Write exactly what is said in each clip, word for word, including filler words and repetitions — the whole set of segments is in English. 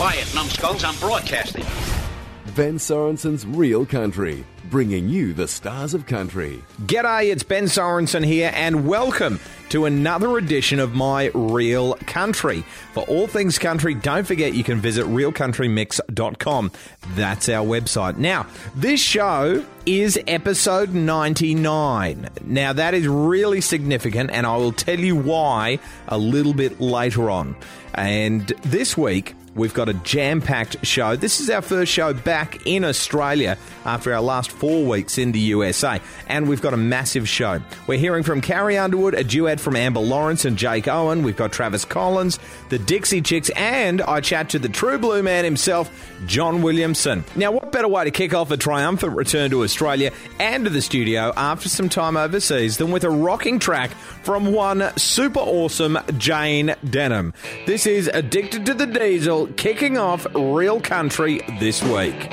Quiet, numbskulls, I'm broadcasting. Ben Sorensen's Real Country, bringing you the stars of country. G'day, it's Ben Sorensen here, and welcome to another edition of My Real Country. For all things country, don't forget you can visit real country mix dot com. That's our website. Now, this show is episode ninety-nine. Now, that is really significant, and I will tell you why a little bit later on. And this week, we've got a jam-packed show. This is our first show back in Australia after our last four weeks in the U S A. And we've got a massive show. We're hearing from Carrie Underwood, a duet from Amber Lawrence and Jake Owen. We've got Travis Collins, the Dixie Chicks, and I chat to the true blue man himself, John Williamson. Now, what better way to kick off a triumphant return to Australia and to the studio after some time overseas than with a rocking track from one super awesome Jane Denham. This is Addicted to the Diesel, kicking off Real Country this week.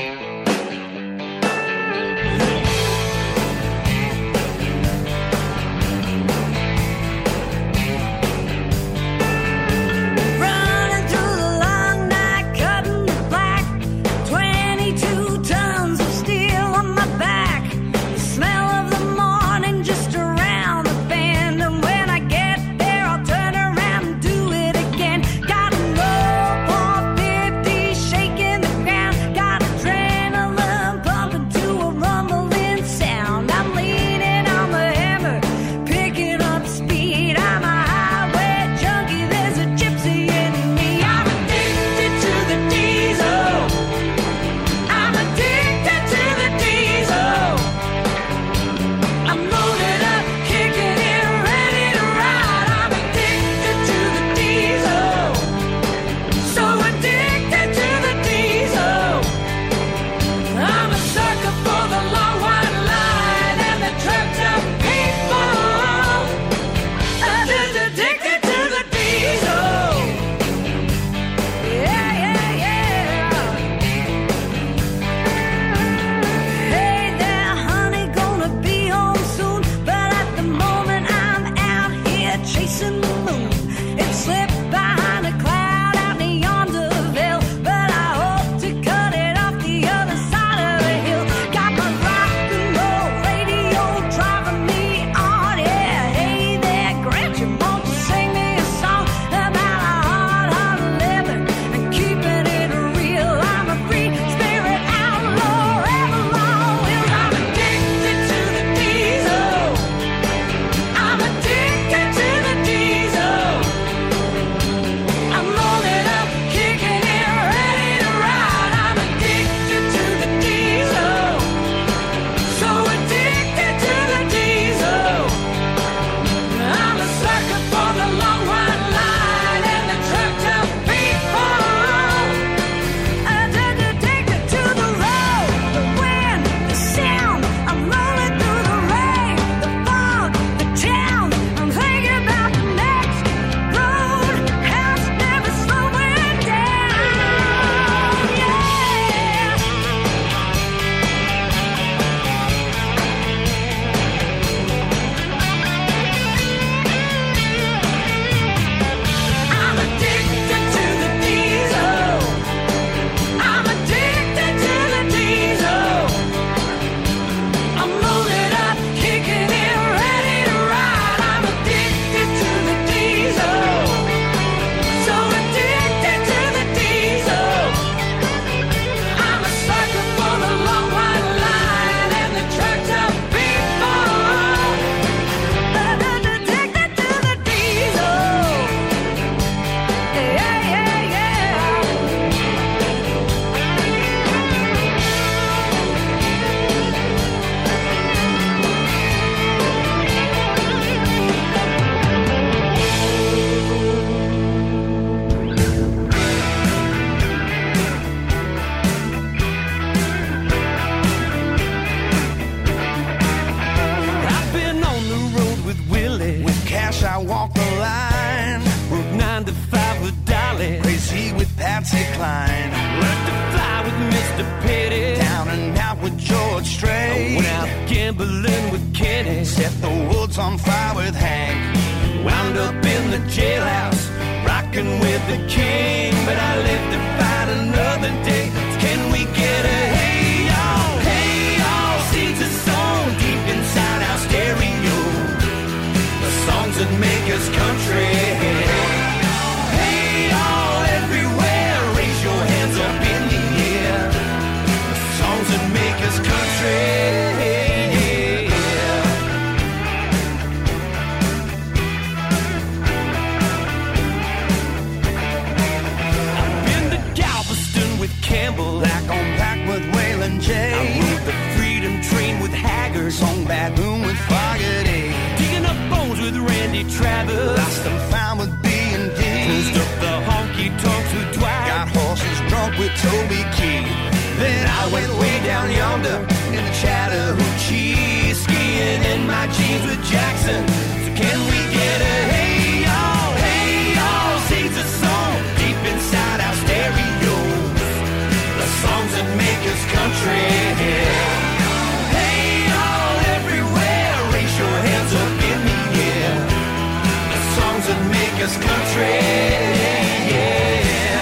I walk the line. Work nine to five with Dolly. Crazy with Patsy Cline. Learned to fly with Mister Petty. Down and out with George Strait. Went out gambling with Kenny. Set the woods on fire with Hank. Wound up in the jailhouse, rocking with the king. But I lived to fight another funk with Toby Keith. Then I went way down yonder in the Chattahoochee, skiing in my jeans with Jackson. So can we get a hey y'all, hey y'all, seeds of song deep inside our stereos, the songs that make us country. Hey y'all everywhere, raise your hands up in the air, the songs that make us country. Yeah.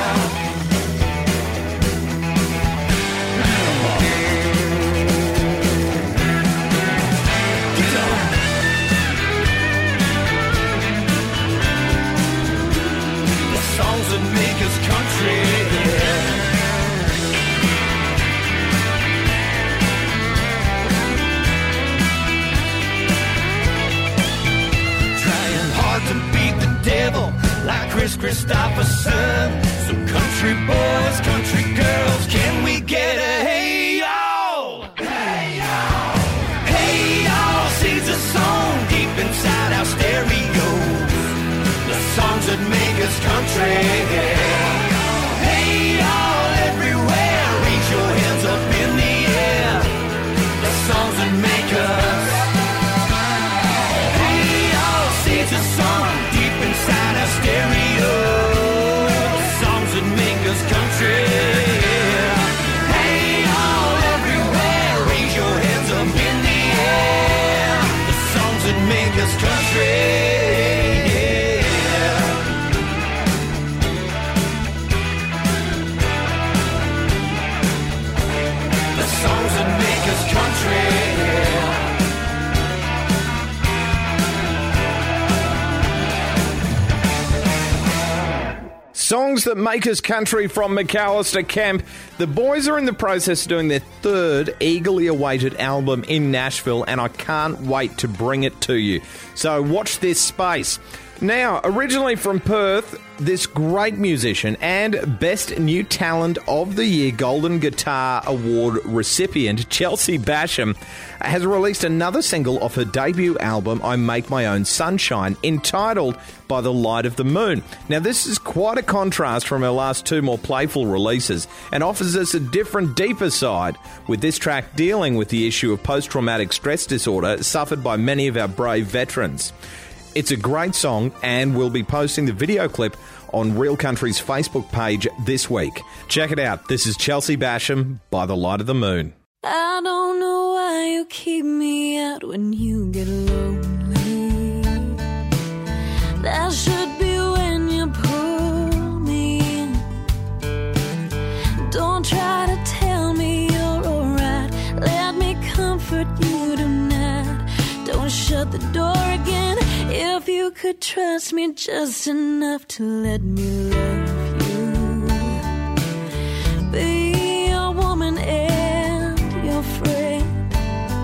Like Chris Christopherson. So country boys, country girls, can we get a hey y'all? Hey y'all, hey y'all, seeds of song deep inside our stereos, the songs that make us country. Hey y'all everywhere, raise your hands up in the air, the songs that make us. Hey y'all, seeds of song deep inside our stereo, the songs that make us country. Hey, all everywhere, raise your hands up in the air, the songs that make us country. The songs that make us country. Songs that make us country from McAllister Camp. The boys are in the process of doing their third eagerly awaited album in Nashville, and I can't wait to bring it to you. So watch this space. Now, originally from Perth, this great musician and Best New Talent of the Year Golden Guitar Award recipient, Chelsea Basham, has released another single off her debut album, I Make My Own Sunshine, entitled By the Light of the Moon. Now, this is quite a contrast from her last two more playful releases and offers us a different, deeper side, with this track dealing with the issue of post-traumatic stress disorder suffered by many of our brave veterans. It's a great song, and we'll be posting the video clip on Real Country's Facebook page this week. Check it out. This is Chelsea Basham, By the Light of the Moon. I don't know why you keep me out when you get lonely. That should be when you pull me in. Don't try to tell me you're alright. Let me comfort you tonight. Don't shut the door again. If you could trust me just enough to let me love you, be your woman and your friend.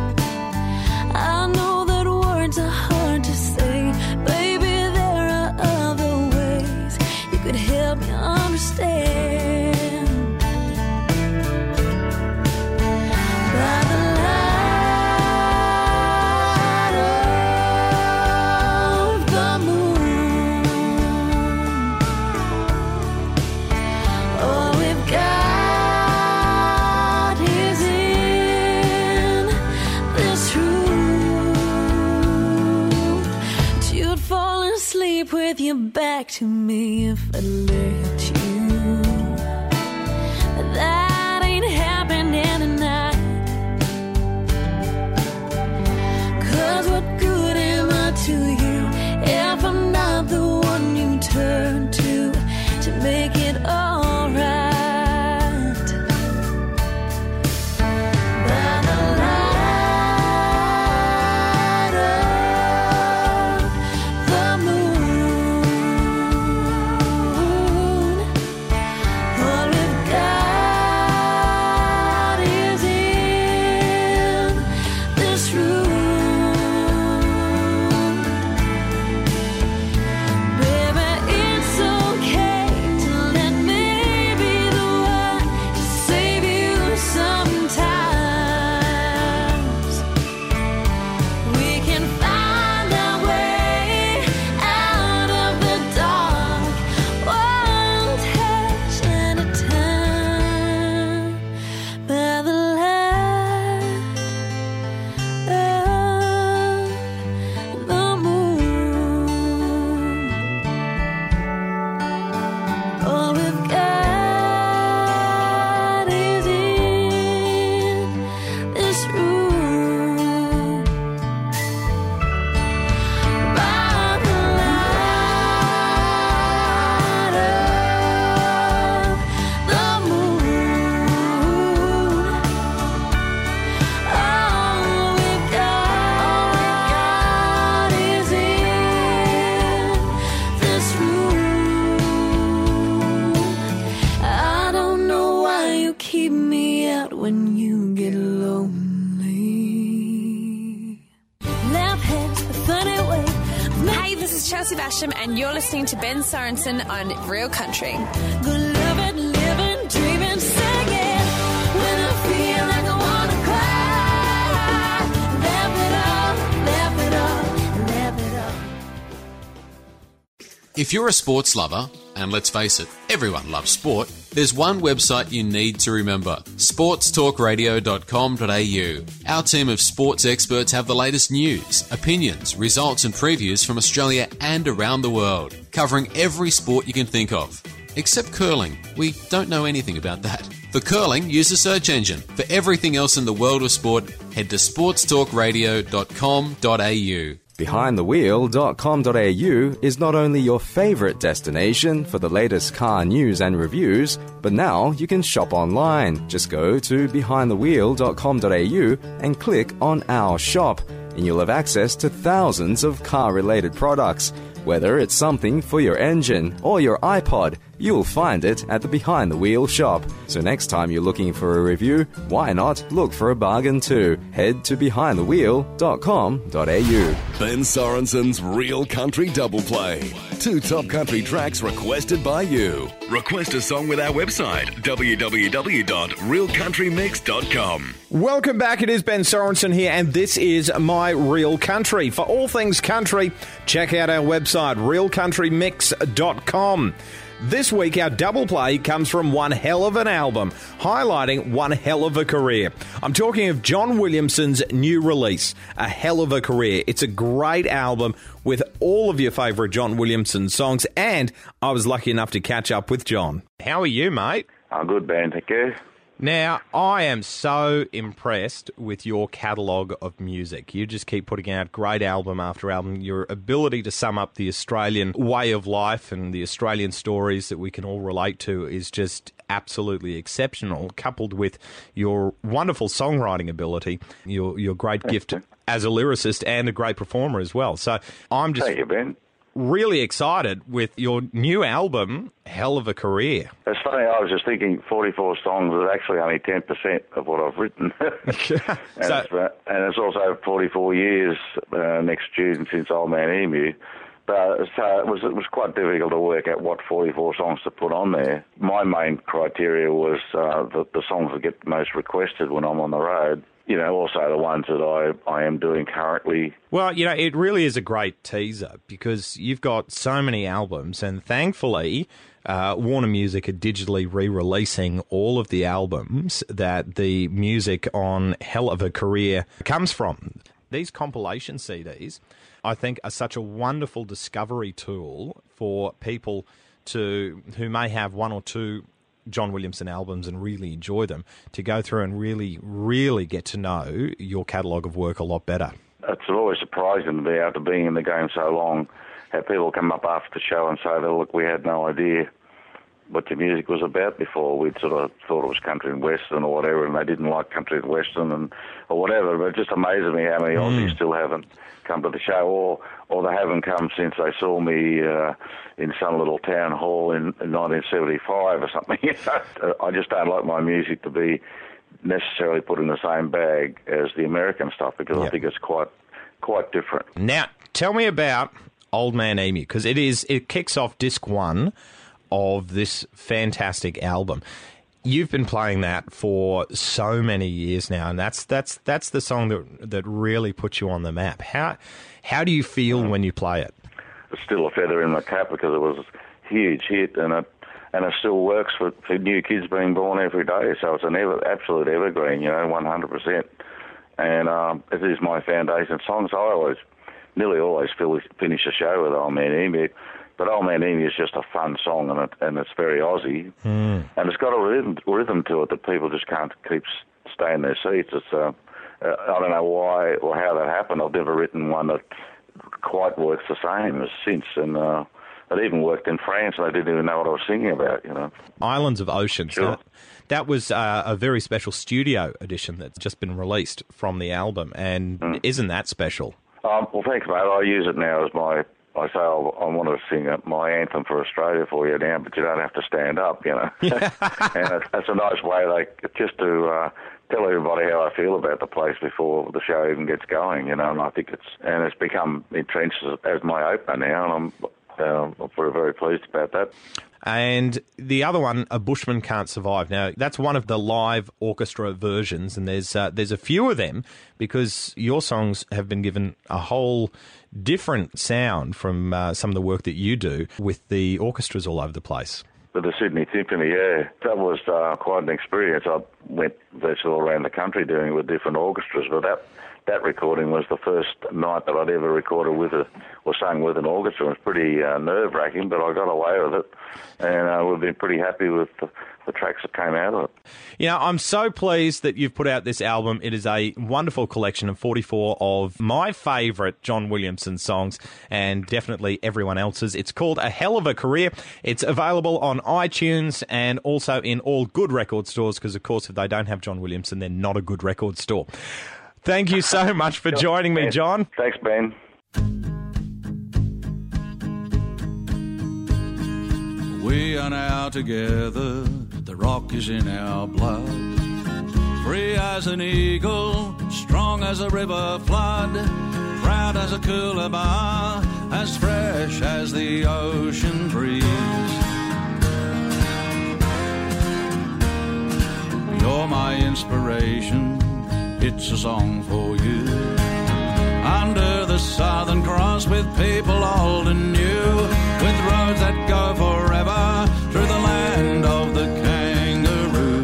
I know that words are hard to say, baby, there are other ways you could help me understand. By the when you get lonely. Love has a funny way. Hey, this is Chelsea Basham, and you're listening to Ben Sorensen on Real Country. Good loving, living, dreaming, singing. When I feel like I wanna cry, laugh it up, laugh it up, laugh it up. If you're a sports lover, and let's face it, everyone loves sport, there's one website you need to remember, sports talk radio dot com dot a u. Our team of sports experts have the latest news, opinions, results and previews from Australia and around the world, covering every sport you can think of. Except curling. We don't know anything about that. For curling, use the search engine. For everything else in the world of sport, head to sports talk radio dot com dot a u. behind the wheel dot com dot a u is not only your favourite destination for the latest car news and reviews, but now you can shop online. Just go to behind the wheel dot com dot a u and click on Our Shop, and you'll have access to thousands of car-related products. Whether it's something for your engine or your iPod, you'll find it at the Behind the Wheel shop. So next time you're looking for a review, why not look for a bargain too? Head to behind the wheel dot com dot a u. Ben Sorensen's Real Country Double Play. Two top country tracks requested by you. Request a song with our website, w w w dot real country mix dot com. Welcome back. It is Ben Sorensen here, and this is My Real Country. For all things country, check out our website, real country mix dot com. This week, our double play comes from one hell of an album, highlighting one hell of a career. I'm talking of John Williamson's new release, A Hell of a Career. It's a great album with all of your favourite John Williamson songs, and I was lucky enough to catch up with John. How are you, mate? I'm good, Ben. Thank you. Now, I am so impressed with your catalogue of music. You just keep putting out great album after album. Your ability to sum up the Australian way of life and the Australian stories that we can all relate to is just absolutely exceptional, coupled with your wonderful songwriting ability, your your great gift as a lyricist and a great performer as well. So I'm just... Thank you, Ben. Really excited with your new album, Hell of a Career. It's funny, I was just thinking forty-four songs is actually only ten percent of what I've written. and, so, it's, uh, and it's also forty-four years uh, next June since Old Man Emu. But so it was it was quite difficult to work out what forty-four songs to put on there. My main criteria was uh, the, the songs that get most requested when I'm on the road. You know, also the ones that I, I am doing currently. Well, you know, it really is a great teaser because you've got so many albums, and thankfully uh, Warner Music are digitally re-releasing all of the albums that the music on Hell of a Career comes from. These compilation C Ds, I think, are such a wonderful discovery tool for people to who may have one or two John Williamson albums and really enjoy them, to go through and really, really get to know your catalogue of work a lot better. It's always surprising to be after being in the game so long, have people come up after the show and say, oh, look, we had no idea what your music was about before. We'd sort of thought it was country and western or whatever, and they didn't like country and western and or whatever. But it just amazes me how many mm. Aussies still haven't come to the show, or or they haven't come since they saw me uh, in some little town hall in, in nineteen seventy-five or something. I just don't like my music to be necessarily put in the same bag as the American stuff, because yep. I think it's quite quite different. Now, tell me about Old Man Emu, because it is it kicks off disc one of this fantastic album. You've been playing that for so many years now, and that's that's that's the song that that really puts you on the map. How how do you feel when you play it? It's still a feather in my cap because it was a huge hit, and it and it still works for, for new kids being born every day. So it's an ever, absolute evergreen, you know, one hundred percent. And um, it is my foundation song. So I always, nearly always finish a show with Old Man Emu. But Old Man Emu is just a fun song, and it, and it's very Aussie. Mm. And it's got a rhythm, rhythm to it that people just can't keep stay in their seats. It's uh, uh, I don't know why or how that happened. I've never written one that quite works the same as since. And uh, it even worked in France, and I didn't even know what I was singing about, you know. Islands of Ocean. Sure. That, that was uh, a very special studio edition that's just been released from the album. And mm. isn't that special? Um, well, thanks, mate. I use it now as my... I say, oh, I want to sing my anthem for Australia for you now, but you don't have to stand up, you know. And it's, it's a nice way, like, just to uh, tell everybody how I feel about the place before the show even gets going, you know. And I think it's and it's become entrenched as, as my opener now, and I'm uh, we're very pleased about that. And the other one, A Bushman Can't Survive. Now, that's one of the live orchestra versions, and there's uh, there's a few of them because your songs have been given a whole different sound from uh, some of the work that you do with the orchestras all over the place. With the Sydney Symphony, yeah. That was uh, quite an experience. I went virtually all around the country doing it with different orchestras, but that that recording was the first night that I'd ever recorded with a, or sung with an orchestra. It was pretty uh, nerve-wracking, but I got away with it, and uh, we've been pretty happy with the, the tracks that came out of it. You know, I'm so pleased that you've put out this album. It is a wonderful collection of forty-four of my favourite John Williamson songs, and definitely everyone else's. It's called A Hell of a Career. It's available on iTunes and also in all good record stores, because, of course, if they don't have John Williamson, they're not a good record store. Thank you so much for joining me, John. Thanks, Ben. We are now together, the rock is in our blood. Free as an eagle, strong as a river flood, proud as a coolabah, as fresh as the ocean breeze. You're my inspiration, it's a song for you. Under the Southern Cross, with people old and new, with roads that go forever through the land of the kangaroo.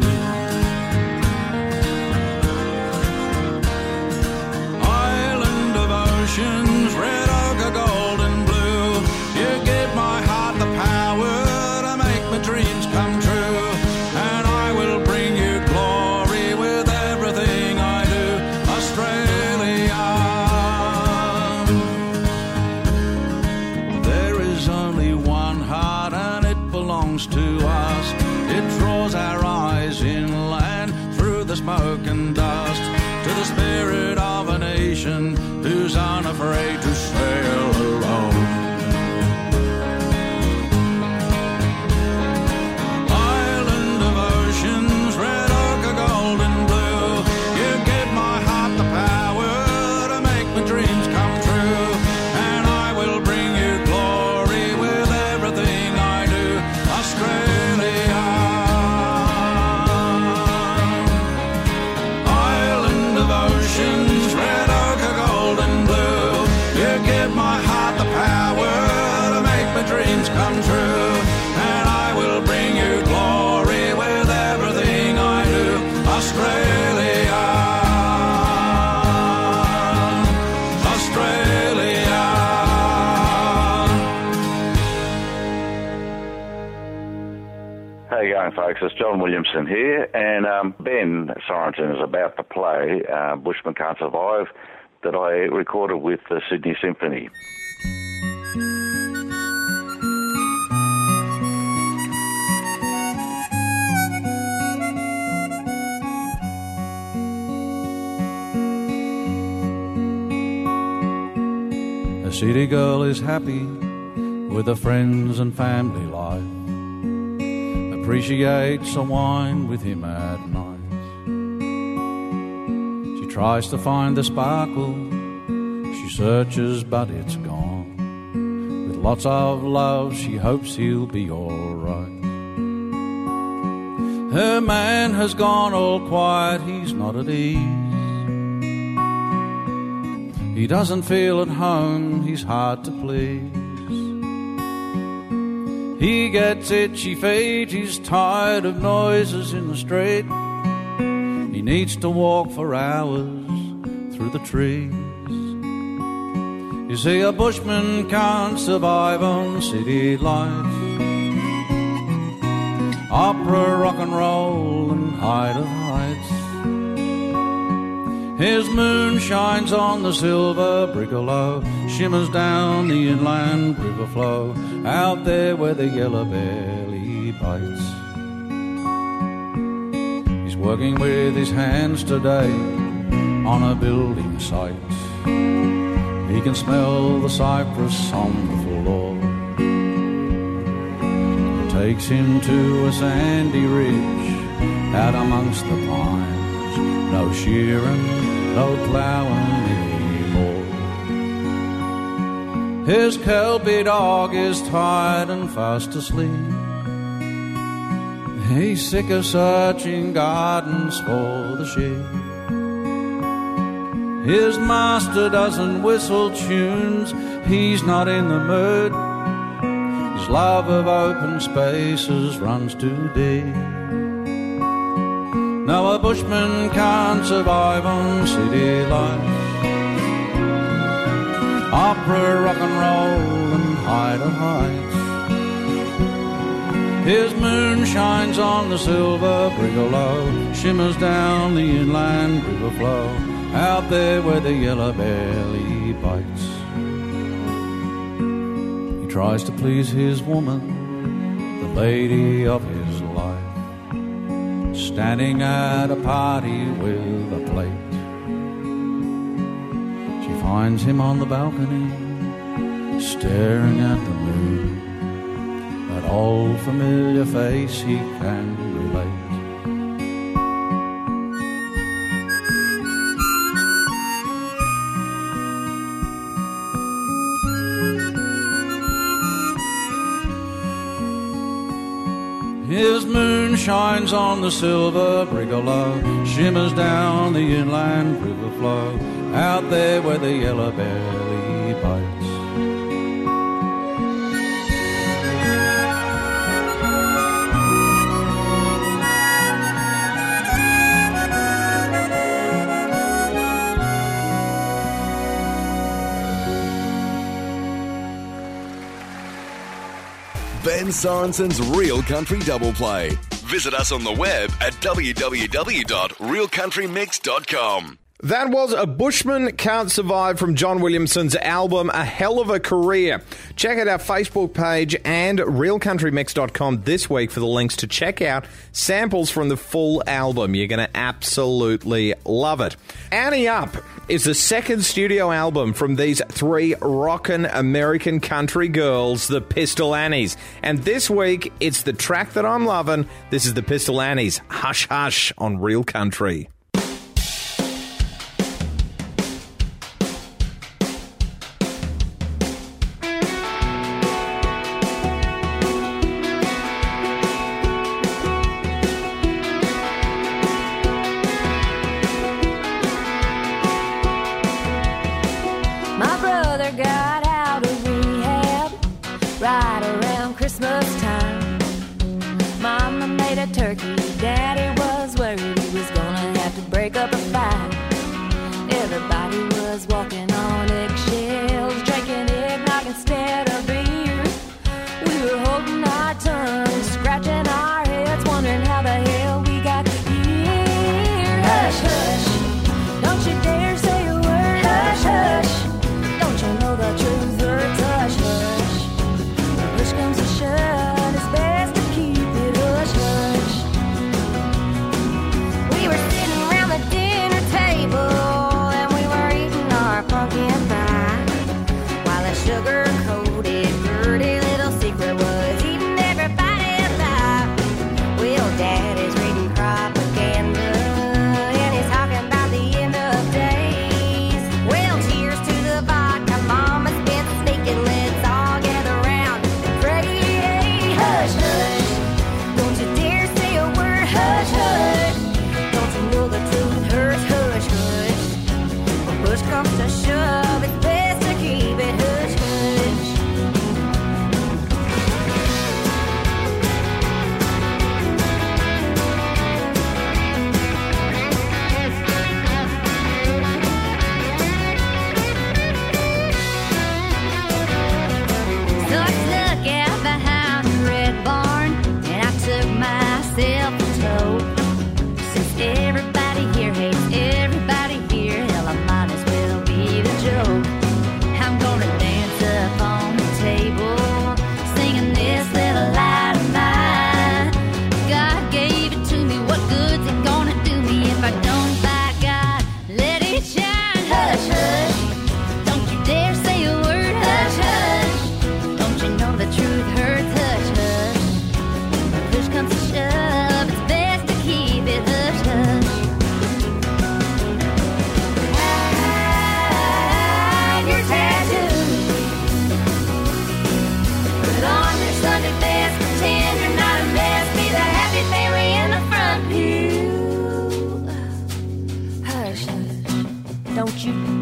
Island of oceans, red ochre, gold and blue, you give my heart the power to make my dreams come true. And I will bring you glory with everything I do. Australia, there is only one heart and it belongs to us. It draws our eyes inland through the smoke and dust to the spirit of a nation who's unafraid to sail alone. Island of oceans, red ochre, gold and blue, you give my heart the power to make my dreams come true. And I will bring you glory with everything I do. Australia, island of oceans, red ochre, gold and blue, you give my heart the power to make my dreams come true. And I will bring you glory with everything I do. Australia, Australia. How you going, folks? It's John Williamson here, and um, Ben Sorensen is about to play uh, Bushman Can't Survive, that I recorded with the Sydney Symphony. A city girl is happy with her friends and family life, appreciates a wine with him at night. She tries to find the sparkle, she searches but it's gone. With lots of love she hopes he'll be alright. Her man has gone all quiet, he's not at ease. He doesn't feel at home, he's hard to please. He gets itchy feet, he's tired of noises in the street. He needs to walk for hours through the trees. You see, a bushman can't survive on city life. Opera, rock and roll and height of heights. His moon shines on the silver brigalow, shimmers down the inland river flow, out there where the yellow belly bites. He's working with his hands today on a building site. He can smell the cypress on the floor. Takes him to a sandy ridge out amongst the pines. No shearing, no ploughing anymore. His Kelpie dog is tired and fast asleep. He's sick of searching gardens for the sheep. His master doesn't whistle tunes, he's not in the mood. His love of open spaces runs too deep. Now a bushman can't survive on city life. Opera, rock and roll and hider heights. His moon shines on the silver brigalow, shimmers down the inland river flow, out there where the yellow belly bites. He tries to please his woman, the lady of his life, standing at a party with a plate. She finds him on the balcony, staring at the moon. That old familiar face he can relate. His moon shines on the silver brigalow, shimmers down the inland river flow, out there where the yellow belly bites. Ben Sorensen's Real Country Double Play. Visit us on the web at w w w dot real country mix dot com. That was A Bushman Can't Survive from John Williamson's album A Hell of a Career. Check out our Facebook page and real country mix dot com this week for the links to check out samples from the full album. You're going to absolutely love it. Annie Up is the second studio album from these three rockin' American country girls, the Pistol Annies. And this week, it's the track that I'm loving. This is the Pistol Annies, Hush Hush on Real Country. Turkey, Daddy was worried he was gonna have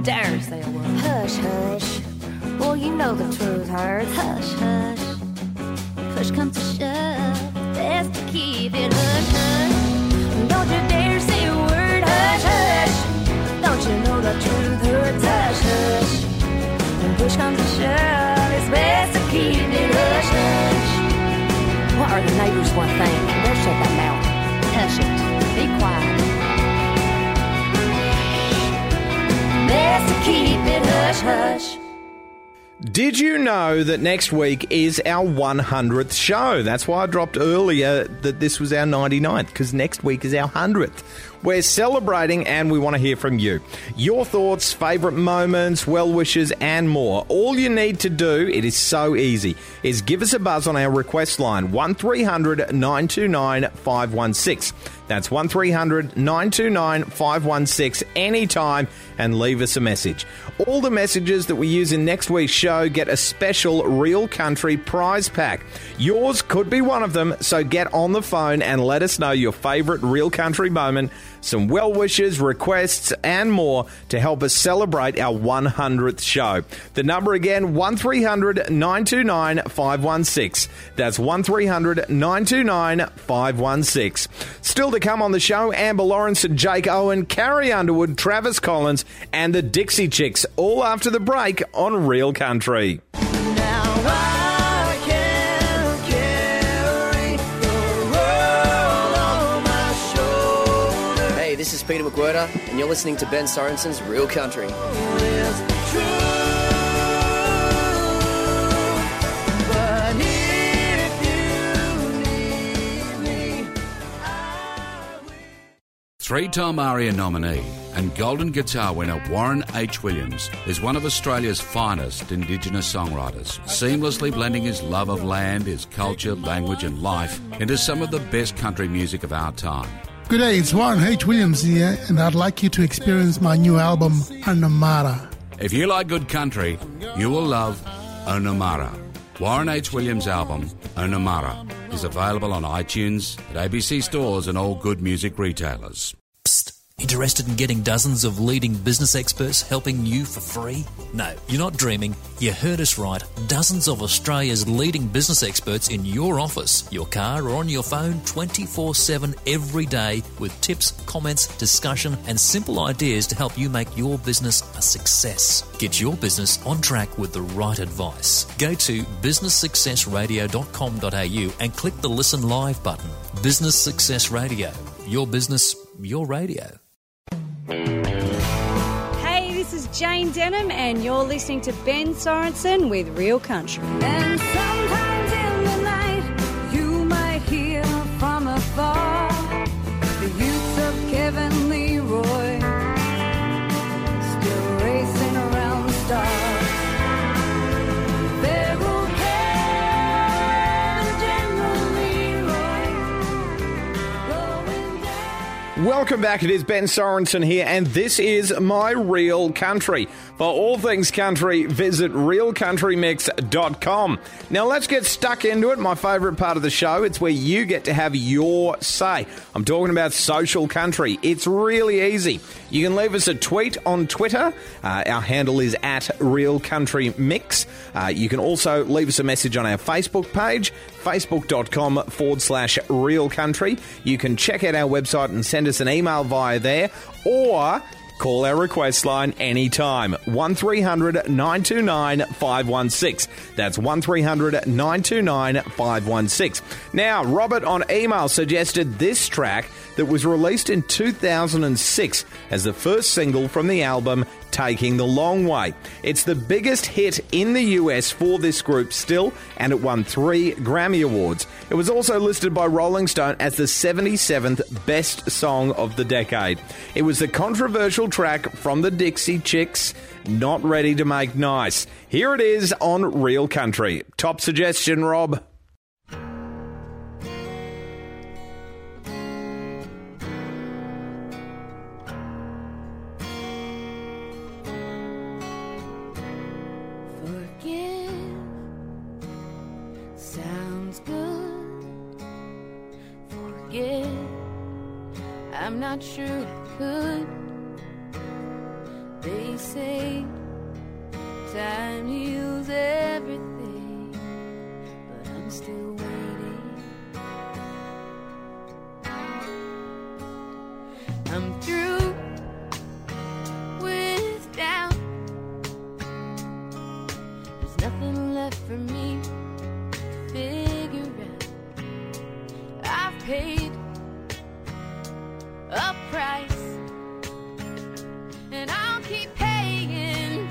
dare say a word. Hush, hush. Well, you know the truth hurts. Hush, hush. Push comes to shove. Best to keep it hush, hush. Don't you dare say a word. Hush, hush. Don't you know the truth hurts. Hush, hush. When push comes to shove, it's best to keep it hush, hush. What are the neighbors going to think? They'll shut that mouth. Hush it. Be quiet. Best to keep it hush, hush. Did you know that next week is our one hundredth show? That's why I dropped earlier that this was our ninety-ninth, because next week is our one hundredth. We're celebrating and we want to hear from you. Your thoughts, favourite moments, well wishes and more. All you need to do, it is so easy, is give us a buzz on our request line, one three hundred nine two nine five one six. That's one three hundred nine two nine five one six anytime, and leave us a message. All the messages that we use in next week's show get a special Real Country prize pack. Yours could be one of them, so get on the phone and let us know your favourite Real Country moment, some well wishes, requests and more to help us celebrate our one hundredth show. The number again, one three hundred nine two nine five one six. That's one three hundred nine two nine five one six. Still to come on the show, Amber Lawrence and Jake Owen, Carrie Underwood, Travis Collins and the Dixie Chicks, all after the break on Real Country. This is Peter McWhirter, and you're listening to Ben Sorensen's Real Country. Three-time ARIA nominee and Golden Guitar winner Warren H. Williams is one of Australia's finest Indigenous songwriters, seamlessly blending his love of land, his culture, language and life into some of the best country music of our time. Good day, it's Warren H. Williams here, and I'd like you to experience my new album, Onamara. If you like good country, you will love Onamara. Warren H. Williams' album, Onamara, is available on iTunes, at A B C stores and all good music retailers. Psst. Interested in getting dozens of leading business experts helping you for free? No, you're not dreaming. You heard us right. Dozens of Australia's leading business experts in your office, your car or on your phone twenty-four seven every day with tips, comments, discussion and simple ideas to help you make your business a success. Get your business on track with the right advice. Go to business success radio dot com dot a u and click the Listen Live button. Business Success Radio. Your business, your radio. Hey, this is Jane Denham and you're listening to Ben Sorensen with Real Country. And sometimes in the night you might hear from afar the youths of Kevin Leroy still racing around the stars. Feral Kevin, General Leroy, going down. Welcome back. It is Ben Sorensen here, and this is My Real Country. For all things country, visit real country mix dot com. Now let's get stuck into it. My favourite part of the show. It's where you get to have your say. I'm talking about social country. It's really easy. You can leave us a tweet on Twitter. Uh, our handle is at Real Country Mix. Uh, you can also leave us a message on our Facebook page, facebook.com forward slash Real Country. You can check out our website and send us an email via there, or call our request line anytime, one three hundred nine two nine five one six. That's one three hundred nine two nine five one six. Now, Robert on email suggested this track that was released in two thousand six as the first single from the album Taking the Long Way. It's the biggest hit in the U S for this group still, and it won three Grammy Awards. It was also listed by Rolling Stone as the seventy-seventh best song of the decade. It was the controversial track from the Dixie Chicks, Not Ready to Make Nice. Here it is on Real Country. Top suggestion, Rob. I'm not sure I could, They say time heals everything, but I'm still waiting. I'm through with doubt. There's nothing left for me to figure out. I've paid a price, and I'll keep paying.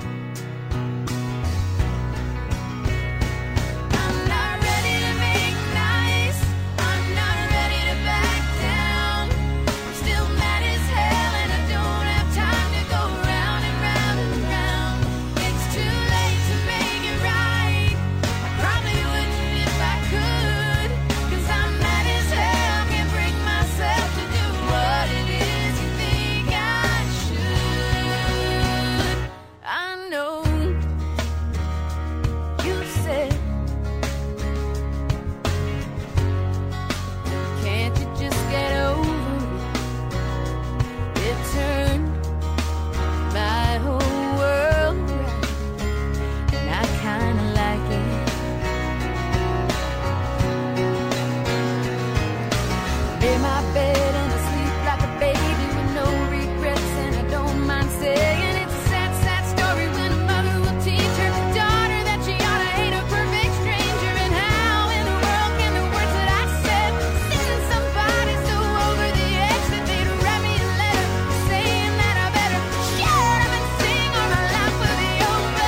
I'm not ready to make nice. I'm not ready to back down. I'm still mad as hell, and I don't have time to go round and round and round. It's too late to make it right. I probably wouldn't if I could, 'cause I'm mad as hell, can't bring myself to do what it is you think I should. I know you said, can't you just get over it? It turned my whole world around, and I kinda like it. Lay my bed and I sleep like a baby with no regrets, and I don't mind saying it's a sad, sad story when a mother will teach her daughter that she ought to hate a perfect stranger. And how in the world can the words that I said send somebody so over the edge that they'd write me a letter saying that I better shut up and sing or my life will be over.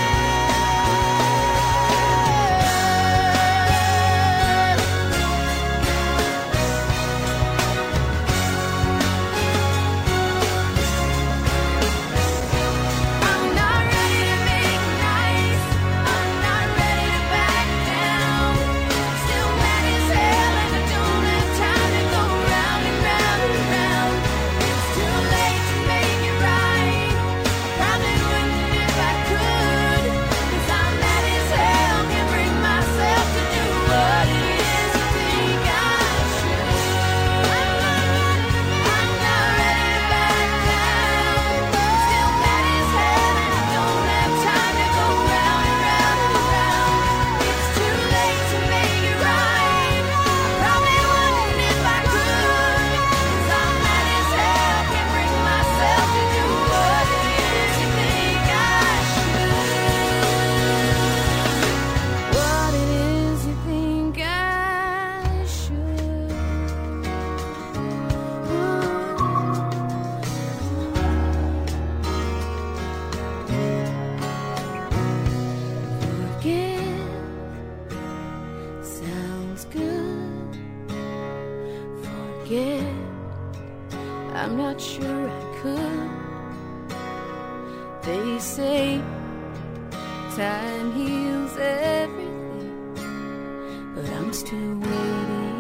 I'm not ready to make nice. I'm not ready to back down. Still mad as hell, and I don't have time to go round and round and round. It's too late to make it right. I probably wouldn't if I could, 'cause I'm mad as hell, can't bring myself to do what it is you think I should. I'm not ready to back down. Still mad as hell, and I don't have time to go round and round and round. It's too late to make it right. I probably wouldn't if I could, 'cause I'm mad as hell, can't bring myself to do what it is you think I should. What it is you think I should. Forget sounds good. Forget, I'm not sure I could. They say time heals everything, but I'm still waiting.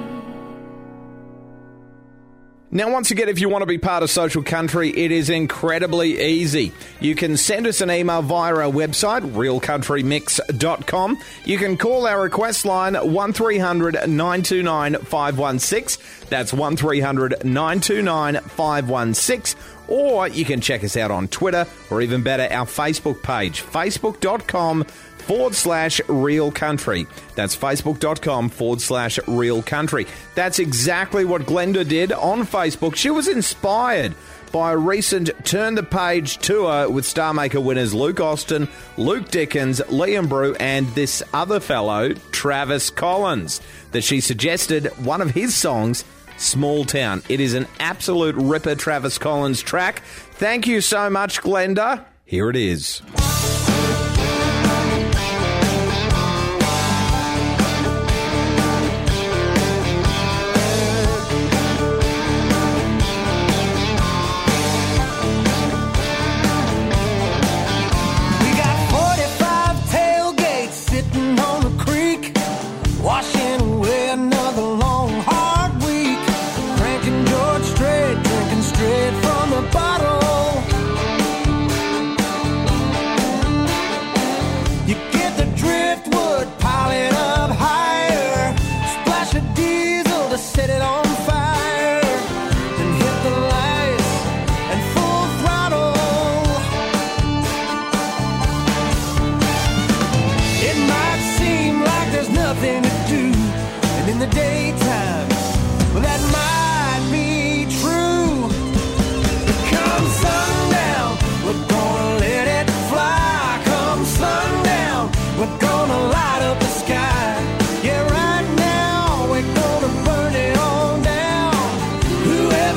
Now, once again, if you want to be part of Social Country, it is incredibly easy. You can send us an email via our website, real country mix dot com. You can call our request line one three hundred nine two nine five one six. That's one three hundred nine two nine five one six. Or you can check us out on Twitter, or even better, our Facebook page, facebook.com forward slash real country. That's facebook.com forward slash real country. That's exactly what Glenda did on Facebook. She was inspired by a recent Turn the Page tour with Star Maker winners Luke Austin, Luke Dickens, Liam Brew, and this other fellow, Travis Collins, that she suggested one of his songs, Small Town. It is an absolute ripper Travis Collins track. Thank you so much, Glenda. Here it is. We got forty-five tailgates sitting on the creek, washing away another long, hard week. Cranking George Strait, drinking straight from the bottle.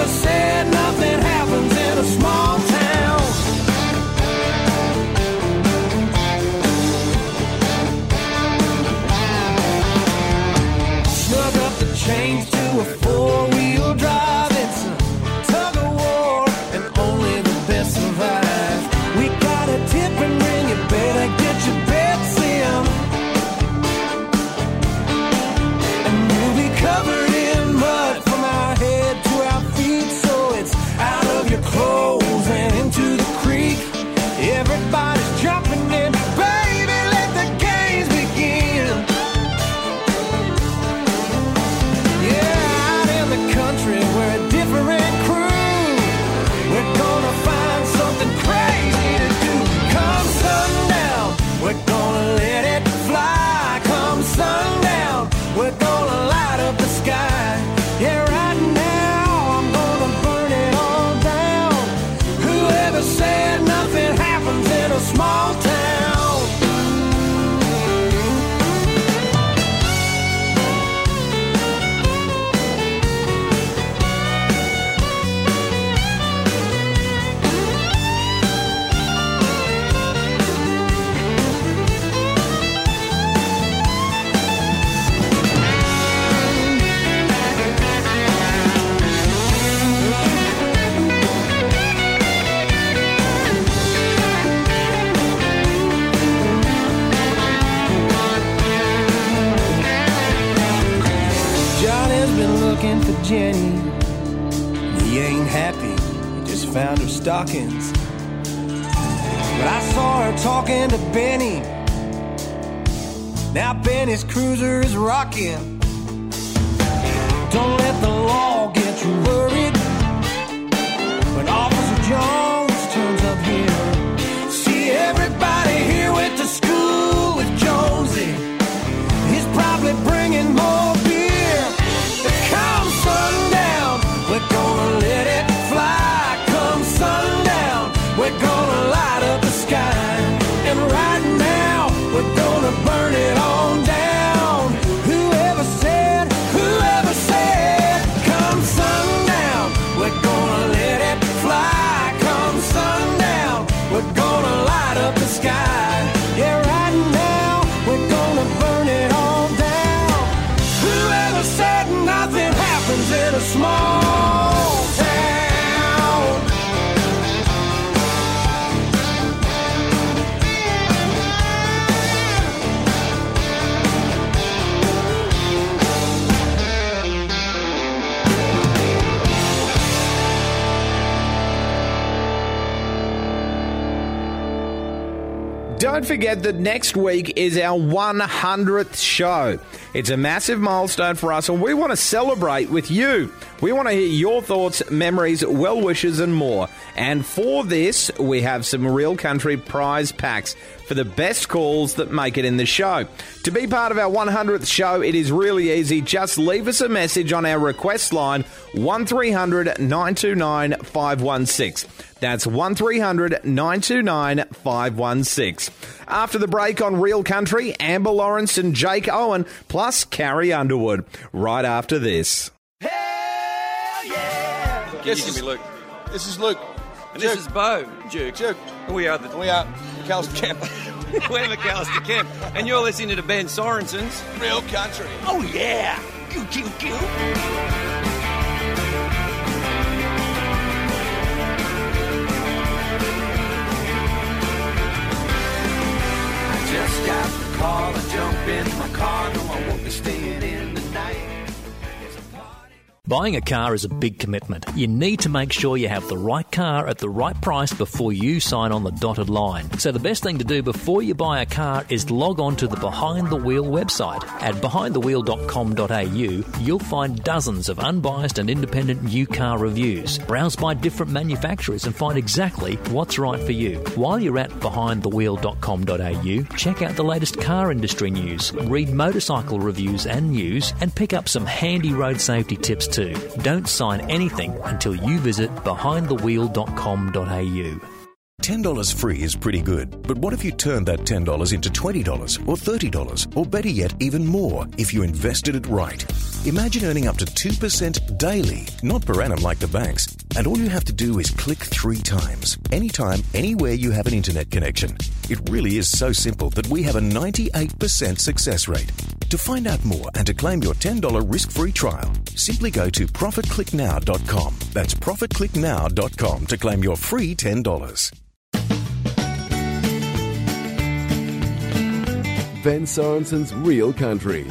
Whoever said nothing happens in a small town? Snug up the change to a four-wheel drive. It's a tug of war, and only the best survive. We got a tipping ring, you better get your bets in. And we'll be covered in mud from our head to our feet, so it's out of your clothes and into the creek. Everybody's jumping in, baby, let the games begin. Yeah, out in the country, we're a different crew. We're gonna find something crazy to do. Come sundown, we're gonna let it fly. Come sundown, we're gonna light up the sky. Yeah, right now, I'm gonna burn it all down. Whoever said nothing happens in a small town? Johnny's been looking for Jenny. He ain't happy, he just found her stockings. But I saw her talking to Benny. Now Benny's cruiser is rocking. Don't let the law get you worried when Officer Jones turns up here. See everybody here went to school with Jonesy. He's probably bringing more beer. Come sundown, we're gonna let it fly. Come sundown, we're gonna light up the sky. And right now, we're gonna burn it all down. Whoever said, whoever said, come sundown, we're gonna let it fly. Come sundown, we're gonna light up the sky. Yeah, right now, we're gonna burn it all down. Whoever said nothing happens in a small town? Don't forget that next week is our one hundredth show. It's a massive milestone for us, and we want to celebrate with you. We want to hear your thoughts, memories, well wishes, and more. And for this, we have some Real Country prize packs for the best calls that make it in the show. To be part of our one hundredth show, it is really easy. Just leave us a message on our request line, one three hundred nine two nine five one six. That's one three hundred nine two nine five one six. After the break on Real Country, Amber Lawrence and Jake Owen, plus Carrie Underwood. Right after this. This is Luke. This is Luke. And Duke. This is Bo. Duke. Duke. And we are the... We are McAllister Camp. We're McAllister Camp. And you're listening to Ben Sorensen's Real Country. Oh, yeah. Goo, goo, goo. Just got the call, I jump in my car, no, I won't be staying in tonight. Buying a car is a big commitment. You need to make sure you have the right car at the right price before you sign on the dotted line. So the best thing to do before you buy a car is log on to the Behind the Wheel website. At behind the wheel dot com dot a u, you'll find dozens of unbiased and independent new car reviews. Browse by different manufacturers and find exactly what's right for you. While you're at behind the wheel dot com dot a u, check out the latest car industry news, read motorcycle reviews and news, and pick up some handy road safety tips too. Don't sign anything until you visit behind the wheel dot com dot a u. ten dollars free is pretty good, but what if you turned that ten dollars into twenty dollars or thirty dollars, or better yet, even more if you invested it right? Imagine earning up to two percent daily, not per annum like the banks, and all you have to do is click three times, anytime, anywhere you have an internet connection. It really is so simple that we have a ninety-eight percent success rate. To find out more and to claim your ten dollars risk-free trial, simply go to profit click now dot com. That's profit click now dot com to claim your free ten dollars. Ben Sorensen's Real Country.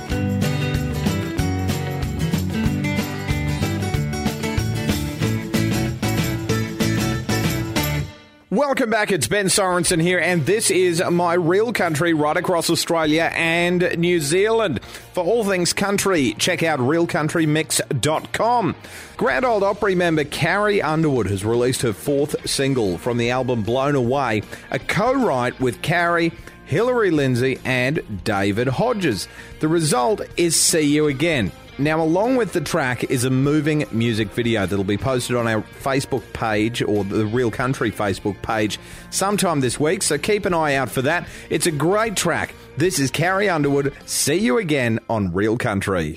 Welcome back, it's Ben Sorensen here, and this is my Real Country right across Australia and New Zealand. For all things country, check out real country mix dot com. Grand Ole Opry member Carrie Underwood has released her fourth single from the album Blown Away, a co-write with Carrie, Hillary Lindsay and David Hodges. The result is See You Again. Now, along with the track is a moving music video that'll be posted on our Facebook page, or the Real Country Facebook page, sometime this week, so keep an eye out for that. It's a great track. This is Carrie Underwood, See You Again on Real Country.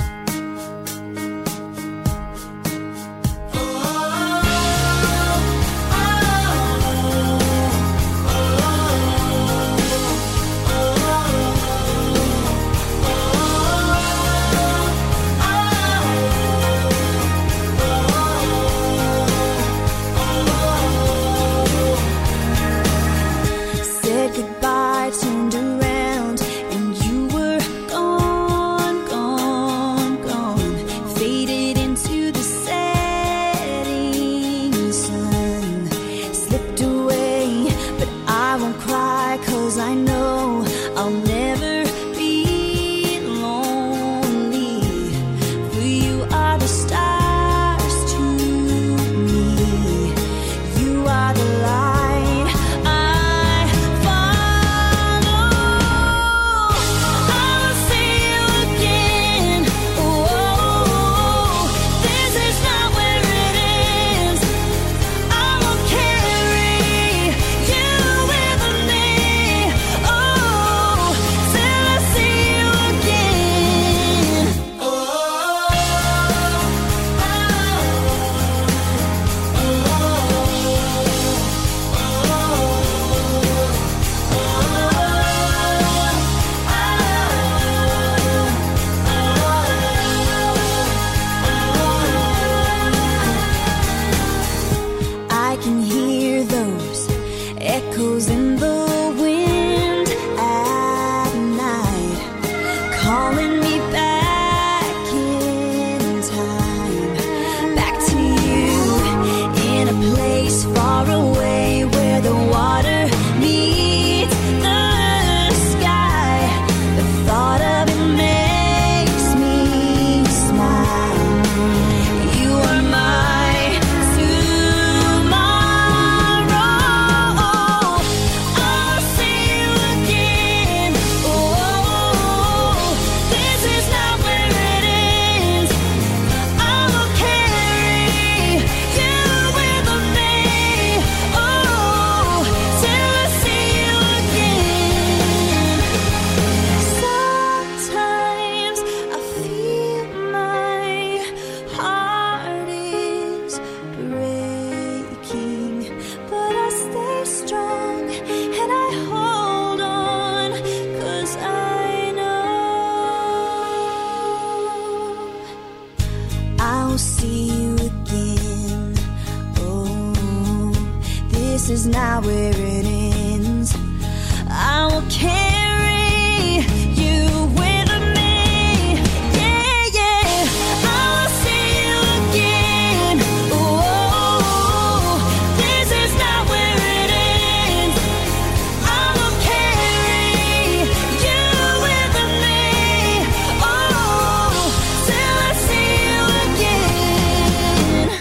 is not where it ends. I will carry you with me. Yeah, yeah. I'll see you again. Oh, this is not where it ends. I will carry you with me. Oh, till I see you again.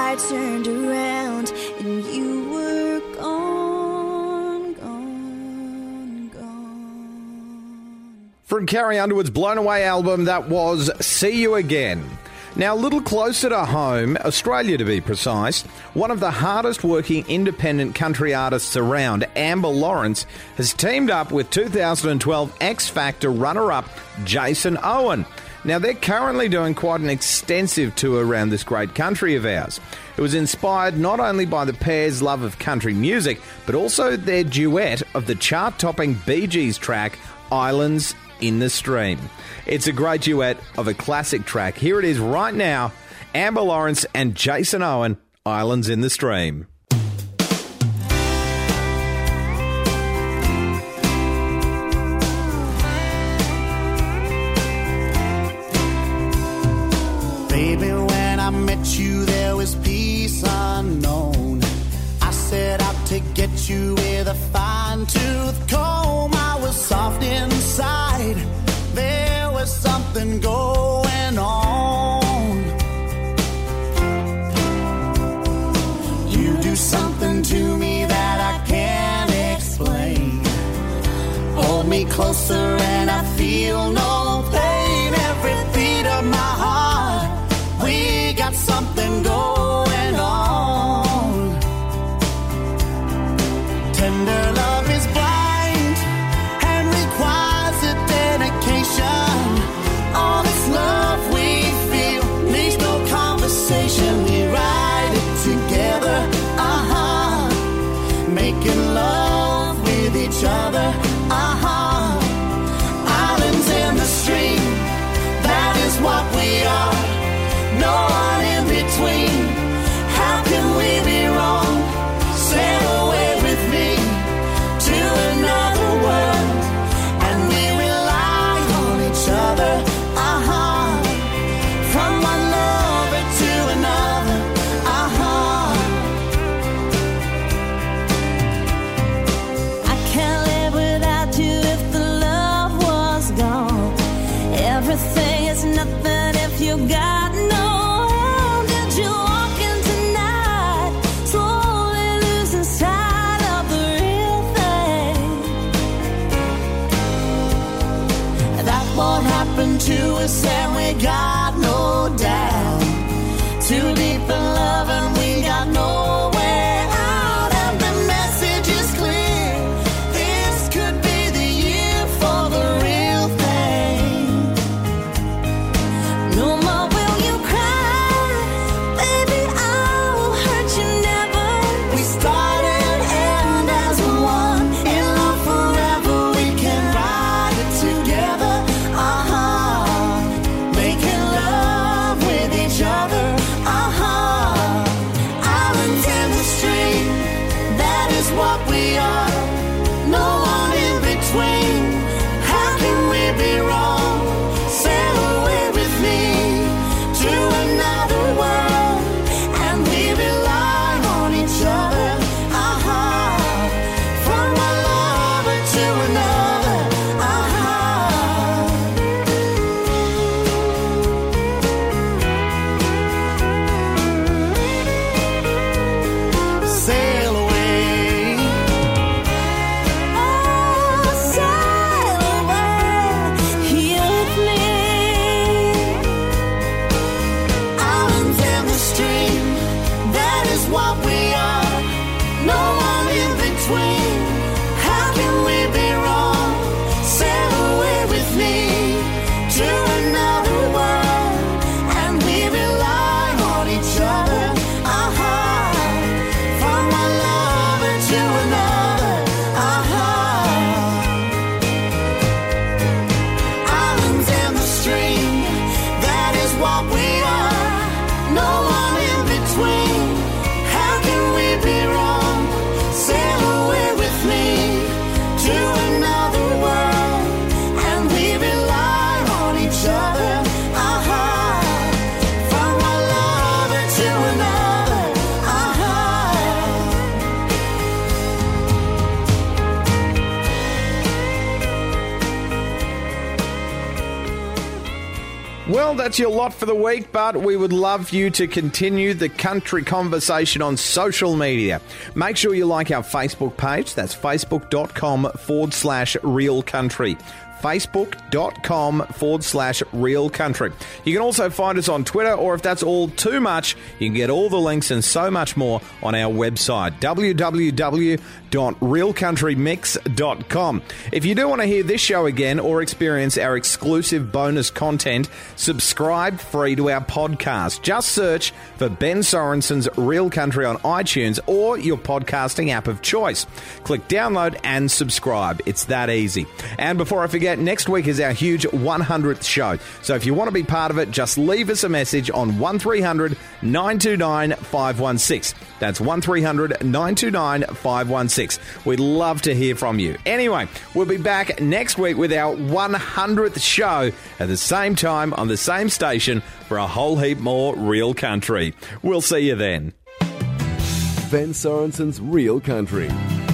I turned around and you were gone, gone, gone. From Carrie Underwood's Blown Away album, that was See You Again. Now, a little closer to home, Australia to be precise, one of the hardest working independent country artists around, Amber Lawrence, has teamed up with two thousand twelve X Factor runner-up Jason Owen. Now, they're currently doing quite an extensive tour around this great country of ours. It was inspired not only by the pair's love of country music, but also their duet of the chart-topping Bee Gees track, Islands in the Stream. It's a great duet of a classic track. Here it is right now, Amber Lawrence and Jason Owen, Islands in the Stream. Baby, when I met you, there was peace unknown. I set out to get you with a fine-tooth comb. I was soft inside. There was something going on. You do something to me that I can't explain. Hold me closer and I feel no pain. Every beat of my heart, we got something going on. Tender love is blind and requires a dedication. All this love we feel needs no conversation. We ride it together, uh-huh. Making love with each other, uh-huh. Islands in the stream, that is what we are. No one in between. How can we be wrong? Sail away with me to another world, and we rely on each other, uh-huh. From one lover to another, uh-huh. I can't live without you if the love was gone. Everything is nothing if you got no. How did you walk in tonight, slowly losing sight of the real thing? That won't happen to us, and we got no doubt. Too deep in love, and we got no way out. And the message is clear. This could be the year for the real thing. No more will you cry, baby, I will hurt you never. We start and end as one. In love forever, we can ride it together, uh-huh. Making love Well, that's your lot for the week, but we would love you to continue the country conversation on social media. Make sure you like our Facebook page. That's facebook.com forward slash real country. Facebook.com forward slash real country. You can also find us on Twitter, or if that's all too much, you can get all the links and so much more on our website, w w w dot real country mix dot com. If you do want to hear this show again or experience our exclusive bonus content, subscribe free to our podcast. Just search for Ben Sorensen's Real Country on iTunes or your podcasting app of choice. Click download and subscribe. It's that easy. And before I forget, next week is our huge one hundredth show. So if you want to be part of it, just leave us a message on one three hundred nine two nine five one six. That's one three hundred nine two nine five one six. We'd love to hear from you. Anyway, we'll be back next week with our one hundredth show at the same time on the same station for a whole heap more real country. We'll see you then. Ben Sorensen's Real Country.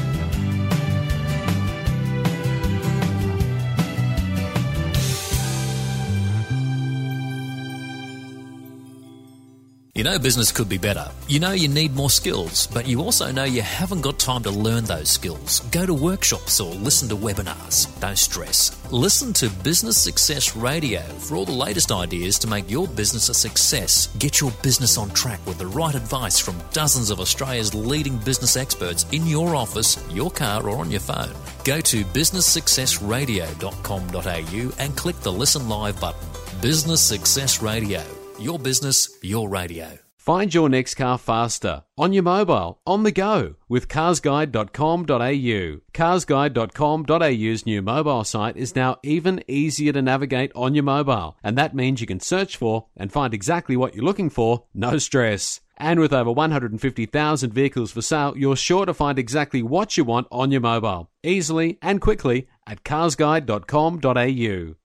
You know business could be better. You know you need more skills, but you also know you haven't got time to learn those skills. Go to workshops or listen to webinars. Don't stress. Listen to Business Success Radio for all the latest ideas to make your business a success. Get your business on track with the right advice from dozens of Australia's leading business experts in your office, your car or on your phone. Go to business success radio dot com dot a u and click the Listen Live button. Business Success Radio. Your business, your radio. Find your next car faster, on your mobile, on the go, with cars guide dot com dot a u. cars guide dot com dot a u's new mobile site is now even easier to navigate on your mobile, and that means you can search for and find exactly what you're looking for, no stress. And with over one hundred fifty thousand vehicles for sale, you're sure to find exactly what you want on your mobile, easily and quickly at cars guide dot com dot a u.